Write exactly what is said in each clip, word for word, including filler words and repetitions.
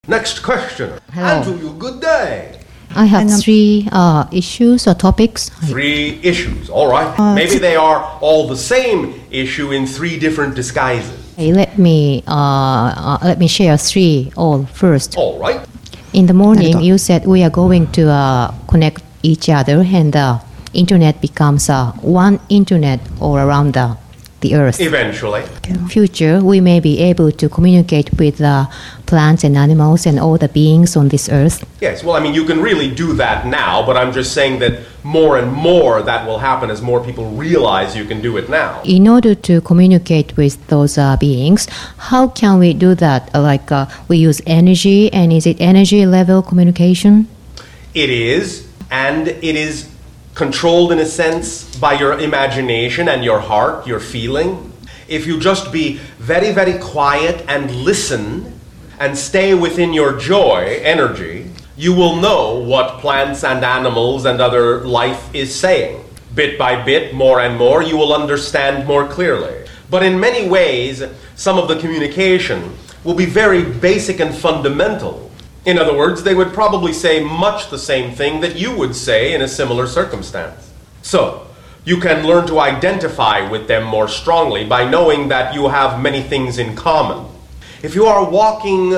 Next questioner. Hello. Andrew, good day. I have And, um, three uh, issues or topics. Three issues, all right. Uh, Maybe they are all the same issue in three different disguises. Hey, let me uh, uh, let me share three all first. All right. In the morning, Narito. you said we are going to uh, connect each other, and the internet becomes uh, one internet all around the, the earth. Eventually. Future, we may be able to communicate with uh, plants and animals and all the beings on this earth. Yes, well, I mean, you can really do that now, but I'm just saying that more and more that will happen as more people realize you can do it now. In order to communicate with those uh, beings, how can we do that? Uh, Like uh, we use energy, and is it energy level communication? It is, and it is controlled in a sense by your imagination and your heart, your feeling. If you just be very, very quiet and listen and stay within your joy, energy, you will know what plants and animals and other life is saying. Bit by bit, more and more, you will understand more clearly. But in many ways, some of the communication will be very basic and fundamental. In other words, they would probably say much the same thing that you would say in a similar circumstance. So, you can learn to identify with them more strongly by knowing that you have many things in common. If you are walking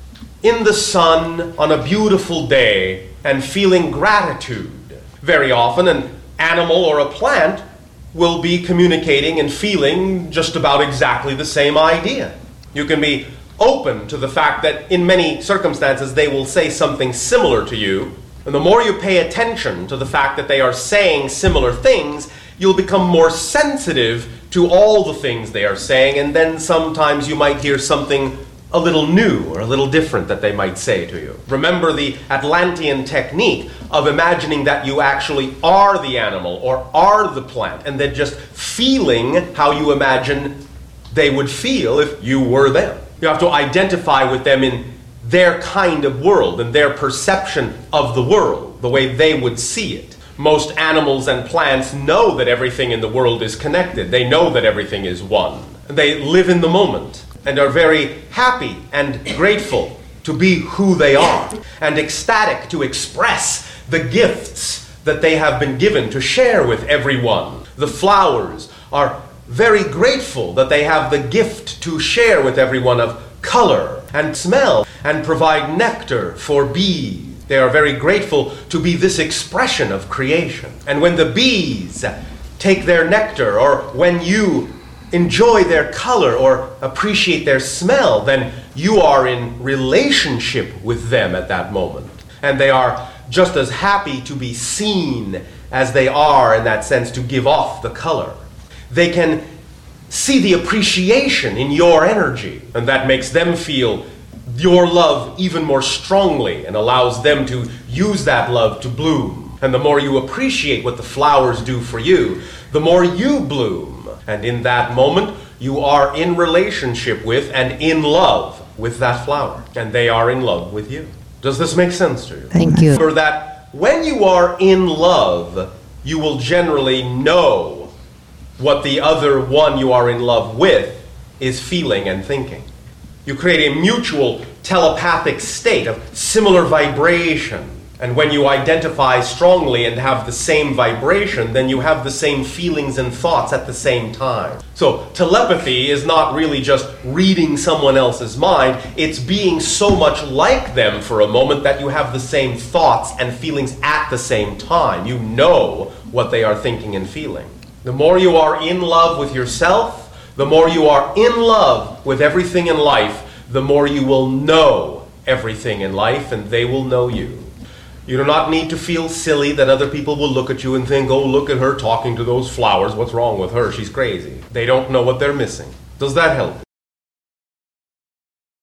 in the sun on a beautiful day and feeling gratitude, very often an animal or a plant will be communicating and feeling just about exactly the same idea. You can be open to the fact that in many circumstances they will say something similar to you, and the more you pay attention to the fact that they are saying similar things, you'll become more sensitive to all the things they are saying, and then sometimes you might hear something a little new or a little different that they might say to you. Remember the Atlantean technique of imagining that you actually are the animal or are the plant, and then just feeling how you imagine they would feel if you were them. You have to identify with them in their kind of world and their perception of the world, the way they would see it. Most animals and plants know that everything in the world is connected. They know that everything is one. They live in the moment and are very happy and grateful to be who they are, and ecstatic to express the gifts that they have been given to share with everyone. The flowers are very grateful that they have the gift to share with everyone of color and smell and provide nectar for bees. They are very grateful to be this expression of creation. And when the bees take their nectar, or when you enjoy their color or appreciate their smell, then you are in relationship with them at that moment. And they are just as happy to be seen as they are, in that sense, to give off the color. They can see the appreciation in your energy, and that makes them feel your love even more strongly and allows them to use that love to bloom. And the more you appreciate what the flowers do for you, the more you bloom. And in that moment, you are in relationship with and in love with that flower, and they are in love with you. Does this make sense to you? Thank you. Remember that when you are in love, you will generally know what the other one you are in love with is feeling and thinking. You create a mutual telepathic state of similar vibration. And when you identify strongly and have the same vibration, then you have the same feelings and thoughts at the same time. So telepathy is not really just reading someone else's mind. It's being so much like them for a moment that you have the same thoughts and feelings at the same time. You know what they are thinking and feeling. The more you are in love with yourself, the more you are in love with everything in life, the more you will know everything in life, and they will know you. You do not need to feel silly that other people will look at you and think, oh, look at her talking to those flowers. What's wrong with her? She's crazy. They don't know what they're missing. Does that help?